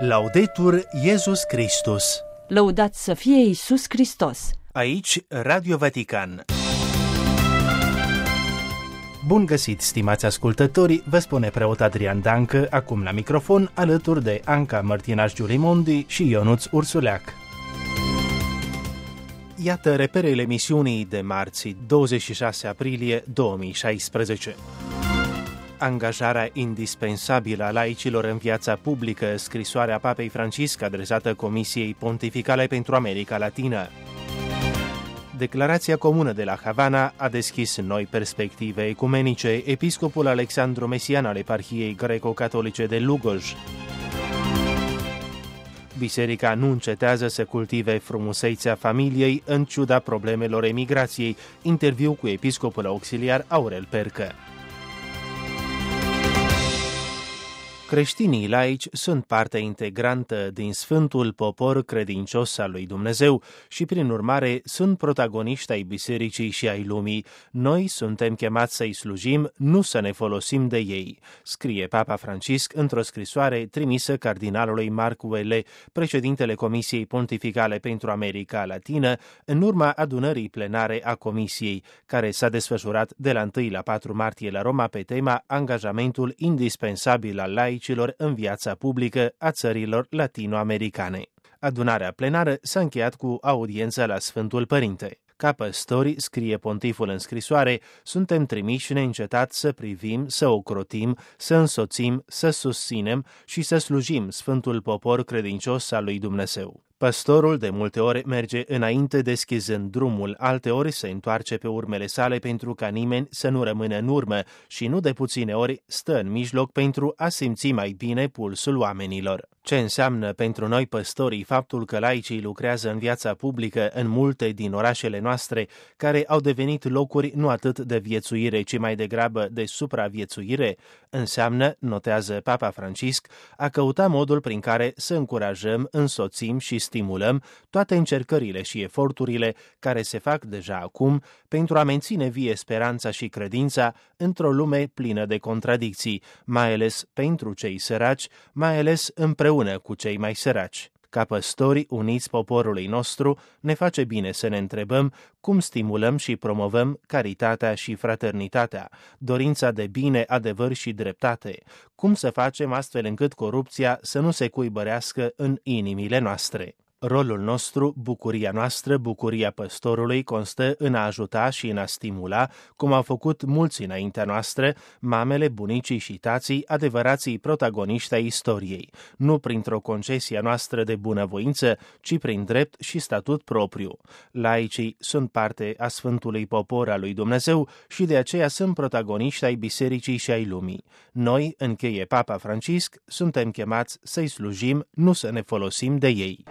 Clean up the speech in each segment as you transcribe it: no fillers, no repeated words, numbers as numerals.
Laudetur Iesus Christus. Lăudați să fie Iisus Hristos. Aici Radio Vatican. Bun găsit, stimați ascultători, vă spune preot Adrian Dancă, acum la microfon, alături de Anca Mărtinaș-Giulimondi și Ionuț Ursuleac. Iată reperele emisiunii de marți, 26 aprilie 2016. Angajarea indispensabilă a laicilor în viața publică, scrisoarea Papei Francisc adresată Comisiei Pontificale pentru America Latină. Declarația comună de la Havana a deschis noi perspective ecumenice, episcopul Alexandru Mesian al eparhiei greco-catolice de Lugoj. Biserica nu încetează să cultive frumusețea familiei în ciuda problemelor emigrației. Interviu cu episcopul auxiliar Aurel Percă. Creștinii laici sunt parte integrantă din Sfântul Popor credincios al lui Dumnezeu și, prin urmare, sunt protagoniști ai bisericii și ai lumii. Noi suntem chemați să-i slujim, nu să ne folosim de ei, scrie Papa Francisc într-o scrisoare trimisă cardinalului Marc Welle, președintele Comisiei Pontificale pentru America Latină, în urma adunării plenare a Comisiei, care s-a desfășurat de la 1 la 4 martie la Roma pe tema Angajamentul indispensabil al laicilor în viața publică a țărilor latino-americane. Adunarea plenară s-a încheiat cu audiența la Sfântul Părinte. Ca păstori, scrie pontiful în scrisoare, suntem trimiși neîncetat să privim, să ocrotim, să însoțim, să susținem și să slujim Sfântul Popor credincios al lui Dumnezeu. Păstorul de multe ori merge înainte deschizând drumul, alteori se întoarce pe urmele sale pentru ca nimeni să nu rămână în urmă și nu de puține ori stă în mijloc pentru a simți mai bine pulsul oamenilor. Ce înseamnă pentru noi păstorii faptul că laicii lucrează în viața publică în multe din orașele noastre, care au devenit locuri nu atât de viețuire, ci mai degrabă de supraviețuire? Înseamnă, notează Papa Francisc, a căuta modul prin care să încurajăm, însoțim și stimulăm toate încercările și eforturile care se fac deja acum pentru a menține vie speranța și credința într-o lume plină de contradicții, mai ales pentru cei săraci, mai ales împreună cu cei mai săraci. Ca păstori uniți poporului nostru, ne face bine să ne întrebăm cum stimulăm și promovăm caritatea și fraternitatea, dorința de bine, adevăr și dreptate, cum să facem astfel încât corupția să nu se cuibărească în inimile noastre. Rolul nostru, bucuria noastră, bucuria păstorului constă în a ajuta și în a stimula, cum au făcut mulți înaintea noastră, mamele, bunicii și tații, adevărații protagoniști ai istoriei, nu printr-o concesie noastră de bunăvoință, ci prin drept și statut propriu. Laicii sunt parte a Sfântului Popor al lui Dumnezeu și de aceea sunt protagoniști ai bisericii și ai lumii. Noi, încheie Papa Francisc, suntem chemați să-i slujim, nu să ne folosim de ei.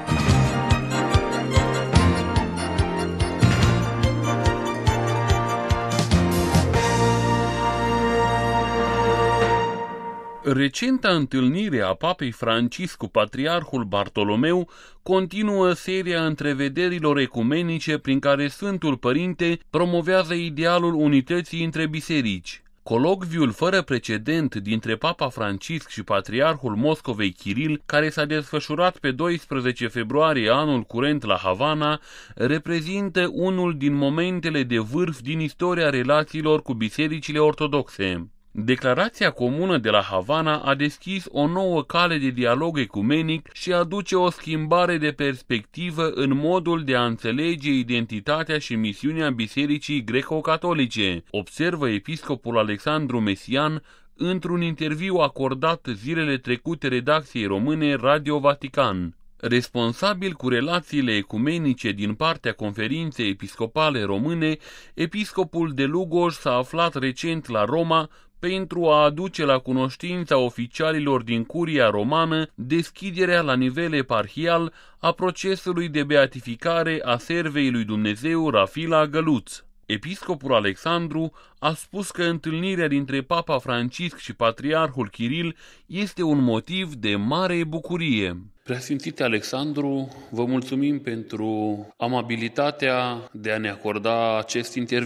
Recenta întâlnire a Papei Francisc cu Patriarhul Bartolomeu continuă seria întrevederilor ecumenice prin care Sfântul Părinte promovează idealul unității între biserici. Colocviul fără precedent dintre Papa Francisc și Patriarhul Moscovei Kiril, care s-a desfășurat pe 12 februarie anul curent la Havana, reprezintă unul din momentele de vârf din istoria relațiilor cu bisericile ortodoxe. Declarația comună de la Havana a deschis o nouă cale de dialog ecumenic și aduce o schimbare de perspectivă în modul de a înțelege identitatea și misiunea Bisericii greco-catolice, observă episcopul Alexandru Mesian într-un interviu acordat zilele trecute redacției române Radio Vatican. Responsabil cu relațiile ecumenice din partea Conferinței Episcopale Române, episcopul de Lugoj s-a aflat recent la Roma pentru a aduce la cunoștința oficialilor din Curia Romană deschiderea la nivel eparhial a procesului de beatificare a servei lui Dumnezeu Rafila Găluț. Episcopul Alexandru a spus că întâlnirea dintre Papa Francisc și Patriarhul Kiril este un motiv de mare bucurie. Preasfințite Alexandru, vă mulțumim pentru amabilitatea de a ne acorda acest interviu.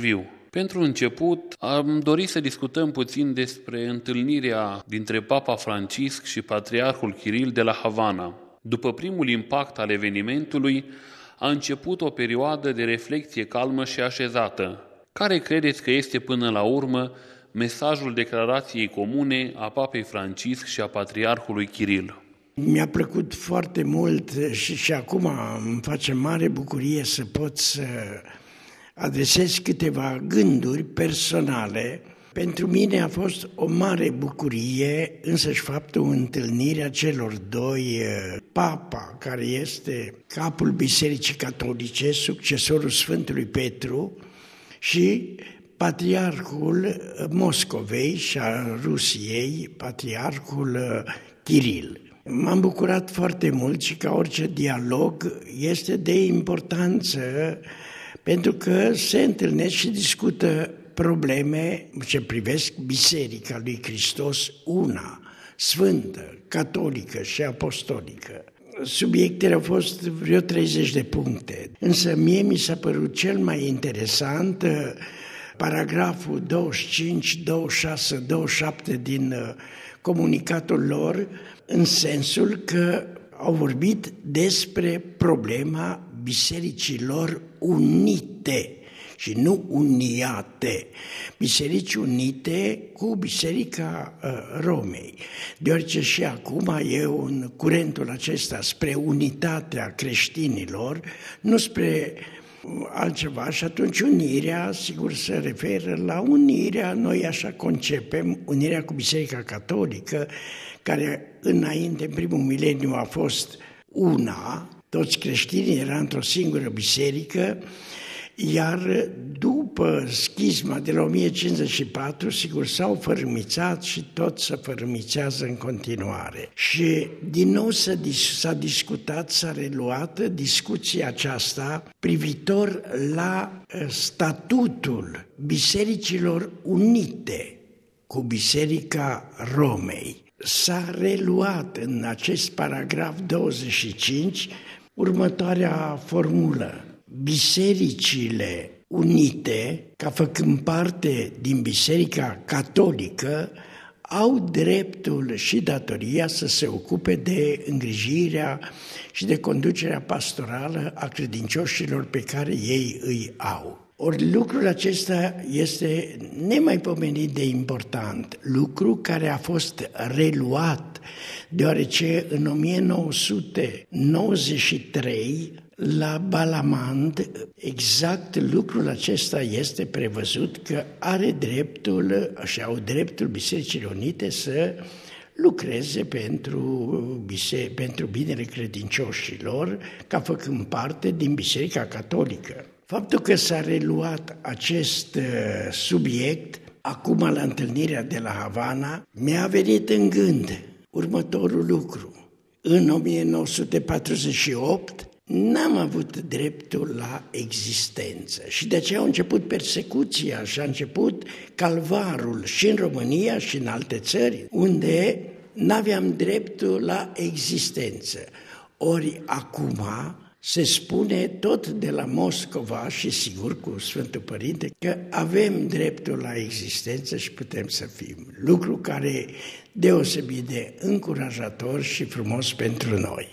Pentru început, am dorit să discutăm puțin despre întâlnirea dintre Papa Francisc și Patriarhul Kiril de la Havana. După primul impact al evenimentului, a început o perioadă de reflecție calmă și așezată. Care credeți că este până la urmă mesajul declarației comune a Papei Francisc și a Patriarhului Kiril? Mi-a plăcut foarte mult și acum îmi face mare bucurie să pot să adresez câteva gânduri personale. Pentru mine a fost o mare bucurie însăși faptul întâlnirea celor doi, Papa, care este capul Bisericii Catolice, succesorul Sfântului Petru, și Patriarhul Moscovei și a Rusiei, Patriarhul Kiril. M-am bucurat foarte mult și ca orice dialog este de importanță pentru că se întâlnesc și discută probleme ce privesc Biserica lui Hristos, una, sfântă, catolică și apostolică. Subiectele au fost vreo 30 de puncte, însă mie mi s-a părut cel mai interesant paragraful 25, 26, 27 din comunicatul lor, în sensul că au vorbit despre problema bisericilor unite și nu uniate, biserici unite cu Biserica Romei, deoarece și acum e în curentul acesta spre unitatea creștinilor, nu spre altceva, și atunci unirea, sigur, se referă la unirea, noi așa concepem, unirea cu Biserica Catolică, care înainte, în primul mileniu, a fost una, toți creștinii erau într-o singură biserică, iar după schisma de la 1054, sigur, s-au fărâmițat și tot se fărâmițează în continuare. Și din nou s-a discutat, s-a reluat discuția aceasta privitor la statutul Bisericilor Unite cu Biserica Romei. S-a reluat în acest paragraf 25 următoarea formulă. Bisericile unite, ca făcând parte din Biserica Catolică, au dreptul și datoria să se ocupe de îngrijirea și de conducerea pastorală a credincioșilor pe care ei îi au. Ori lucrul acesta este nemaipomenit de important, lucru care a fost reluat, deoarece în 1993, la Balamand, exact lucrul acesta este prevăzut, că are dreptul și au dreptul Bisericile Unite să lucreze pentru binele credincioșilor, ca făcând parte din Biserica Catolică. Faptul că s-a reluat acest subiect, acum la întâlnirea de la Havana, mi-a venit în gând următorul lucru. În 1948 n-am avut dreptul la existență și de aceea a început persecuția și a început calvarul și în România și în alte țări, unde n-aveam dreptul la existență. Ori acum se spune tot de la Moscova și sigur cu Sfântul Părinte că avem dreptul la existență și putem să fim. Lucru care e deosebit de încurajator și frumos pentru noi.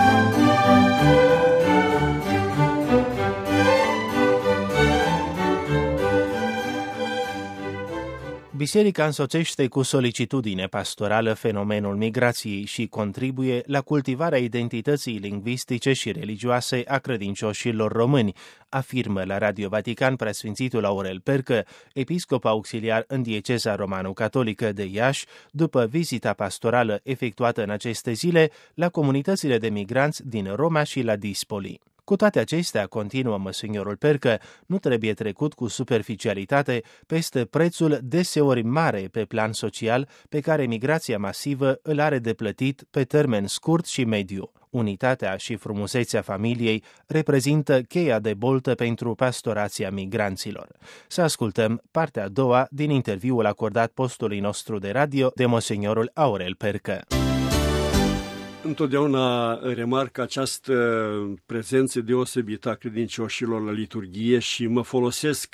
Biserica însoțește cu solicitudine pastorală fenomenul migrației și contribuie la cultivarea identității lingvistice și religioase a credincioșilor români, afirmă la Radio Vatican preasfințitul Aurel Percă, episcop auxiliar în dieceza romano-catolică de Iași, după vizita pastorală efectuată în aceste zile la comunitățile de migranți din Roma și la Dispoli. Cu toate acestea, continuă măsignorul Percă, nu trebuie trecut cu superficialitate peste prețul deseori mare pe plan social pe care migrația masivă îl are de plătit pe termen scurt și mediu. Unitatea și frumusețea familiei reprezintă cheia de boltă pentru pastorația migranților. Să ascultăm partea a doua din interviul acordat postului nostru de radio de măsignorul Aurel Percă. Întotdeauna remarc această prezență deosebită a credincioșilor la liturghie și mă folosesc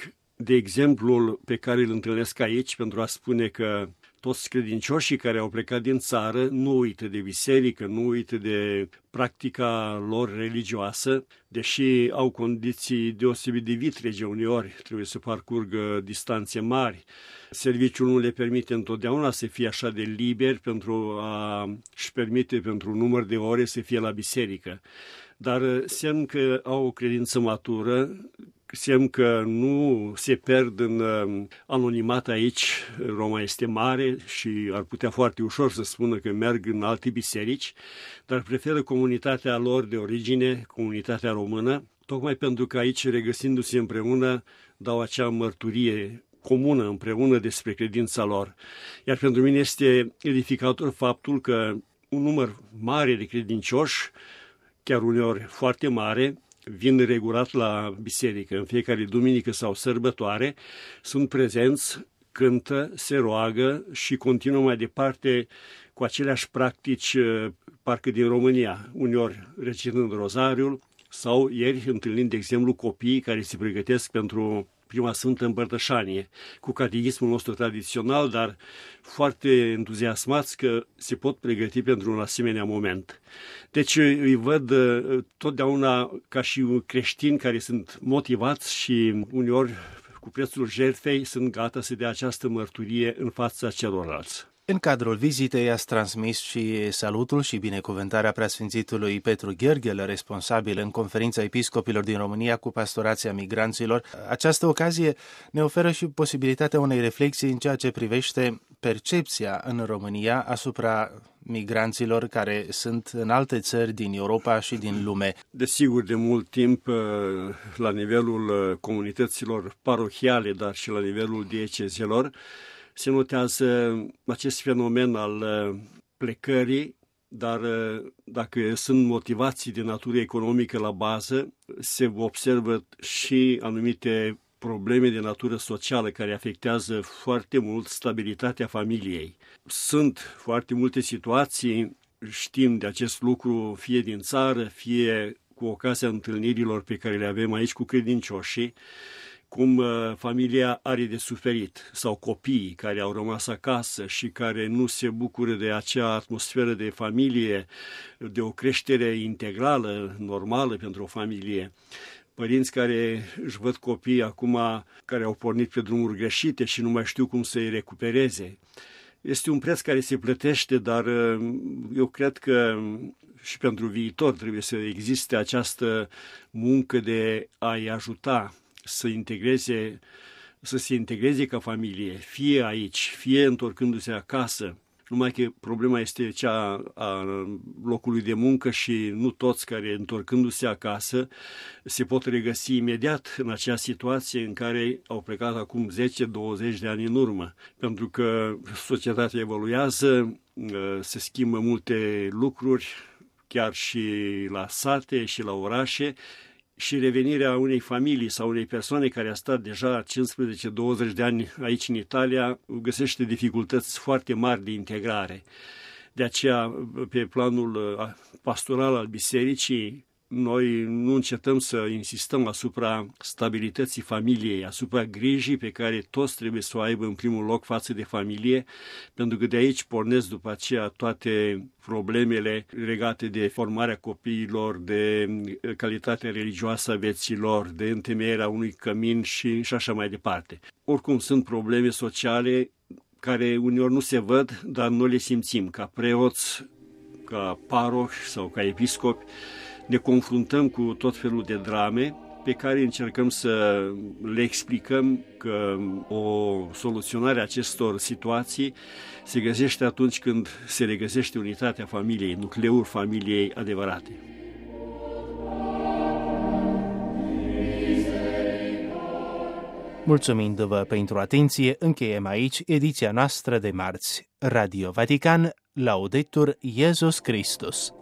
de exemplul pe care îl întâlnesc aici pentru a spune că toți credincioșii care au plecat din țară nu uită de biserică, nu uită de practica lor religioasă, deși au condiții deosebit de vitrege uneori, trebuie să parcurgă distanțe mari. Serviciul nu le permite întotdeauna să fie așa de liber pentru a-și permite pentru un număr de ore să fie la biserică. Dar semn că au o credință matură, semn că nu se pierd în anonimat aici. Roma este mare și ar putea foarte ușor să spună că merg în alte biserici, dar preferă comunitatea lor de origine, comunitatea română, tocmai pentru că aici, regăsindu-se împreună, dau acea mărturie comună împreună despre credința lor. Iar pentru mine este edificator faptul că un număr mare de credincioși, chiar uneori foarte mare, vin regulat la biserică în fiecare duminică sau sărbătoare, sunt prezenți, cântă, se roagă și continuă mai departe cu aceleași practici, parcă din România, uneori recitând rozariul sau ieri întâlnind, de exemplu, copiii care se pregătesc pentru prima Sfântă Împărtășanie, cu catechismul nostru tradițional, dar foarte entuziasmați că se pot pregăti pentru un asemenea moment. Deci îi văd totdeauna ca și creștini care sunt motivați și uneori cu prețul jertfei sunt gata să dea această mărturie în fața celorlalți. În cadrul vizitei ați transmis și salutul și binecuvântarea preasfințitului Petru Gheorghel, responsabil în Conferința Episcopilor din România cu pastorația migranților. Această ocazie ne oferă și posibilitatea unei reflexii în ceea ce privește percepția în România asupra migranților care sunt în alte țări din Europa și din lume. Desigur, de mult timp, la nivelul comunităților parohiale, dar și la nivelul diecezelor, se notează acest fenomen al plecării, dar dacă sunt motivații de natură economică la bază, se observă și anumite probleme de natură socială care afectează foarte mult stabilitatea familiei. Sunt foarte multe situații, știm de acest lucru, fie din țară, fie cu ocazia întâlnirilor pe care le avem aici cu credincioșii, cum familia are de suferit, sau copiii care au rămas acasă și care nu se bucură de acea atmosferă de familie, de o creștere integrală, normală pentru o familie. Părinți care își văd copiii acum care au pornit pe drumuri greșite și nu mai știu cum să-i recupereze. Este un preț care se plătește, dar eu cred că și pentru viitor trebuie să existe această muncă de a-i ajuta să se integreze ca familie, fie aici, fie întorcându-se acasă. Numai că problema este cea a locului de muncă și nu toți care, întorcându-se acasă, se pot regăsi imediat în acea situație în care au plecat acum 10-20 de ani în urmă. Pentru că societatea evoluează, se schimbă multe lucruri, chiar și la sate și la orașe, și revenirea unei familii sau unei persoane care a stat deja 15-20 de ani aici în Italia găsește dificultăți foarte mari de integrare. De aceea, pe planul pastoral al bisericii, noi nu încetăm să insistăm asupra stabilității familiei, asupra grijii pe care toți trebuie să o aibă în primul loc față de familie, pentru că de aici pornesc după aceea toate problemele legate de formarea copiilor, de calitatea religioasă a vieților, de întemeierea unui cămin și așa mai departe. Oricum sunt probleme sociale care uneori nu se văd, dar noi le simțim ca preoți, ca parohi sau ca episcopi. Ne confruntăm cu tot felul de drame pe care încercăm să le explicăm că o soluționare a acestor situații se găsește atunci când se regăsește unitatea familiei, nucleul familiei adevărate. Mulțumindu-vă pentru atenție, încheiem aici ediția noastră de marți. Radio Vatican, Laudetur Iesus Christus.